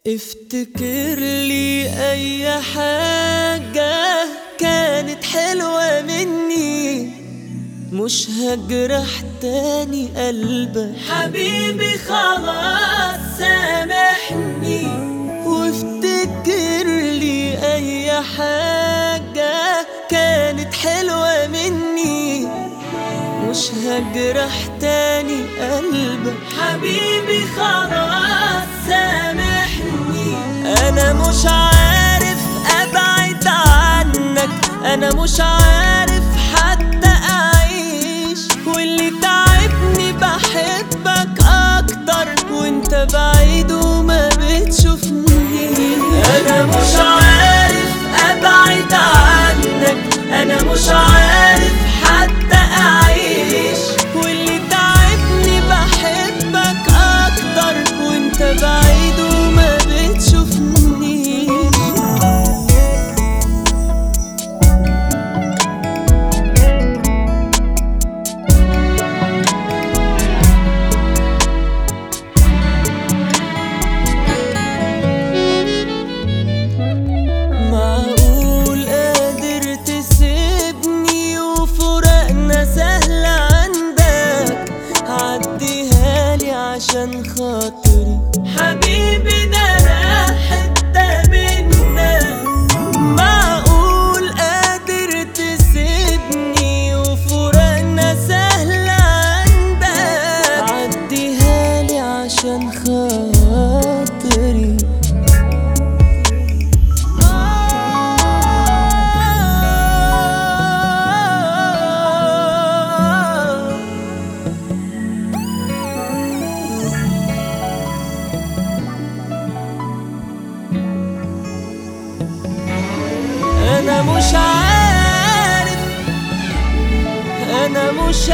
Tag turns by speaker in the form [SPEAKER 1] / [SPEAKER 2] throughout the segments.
[SPEAKER 1] افتكر لي اي حاجة كانت حلوة مني، مش هجرح تاني قلبك حبيبي، خلاص سامحني. وافتكر لي اي حاجة كانت حلوة مني، مش هجرح تاني قلبك حبيبي، خلاص سامحني. انا مش عارف ابعد عنك، انا مش عارف حتى اعيش، واللي تعبني بحبك اكتر وانت بعيد وما بتشوفني. انا مش عارف ابعد عنك، انا مش عارف حتى اعيش، واللي تعبني بحبك اكتر وانت بعيد وما بتشوفني. معقول قادر تسيبني وفراقنا سهل عندك؟ عديها لي عشان خاطري حبيبي، ده انا حتة منك. معقول قادر تسيبني وفراقنا سهل عندك؟ عديها لي عشان خاطري. أنا مش عارف، أنا مش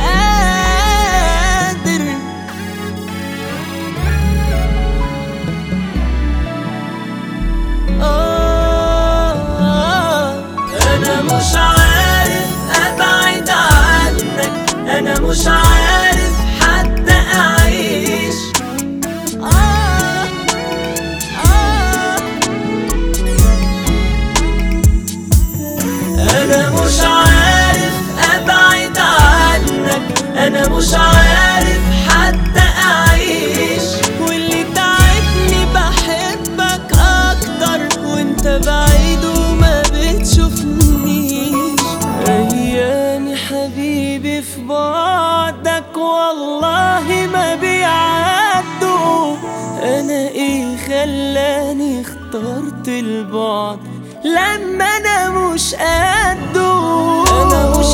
[SPEAKER 1] قادر، أنا مش عارف أبعد عنك، أنا مش عارف حتى أعيش. أنا مش عارف أبعد عنك، أنا مش عارف حتى أعيش، واللي تعبني بحبك أكتر وانت بعيد وما بتشوفنيش. أيامي حبيبي في بعدك والله ما بيعدوا، أنا إيه خلاني اخترت البعد لما انا مش قده؟ انا مش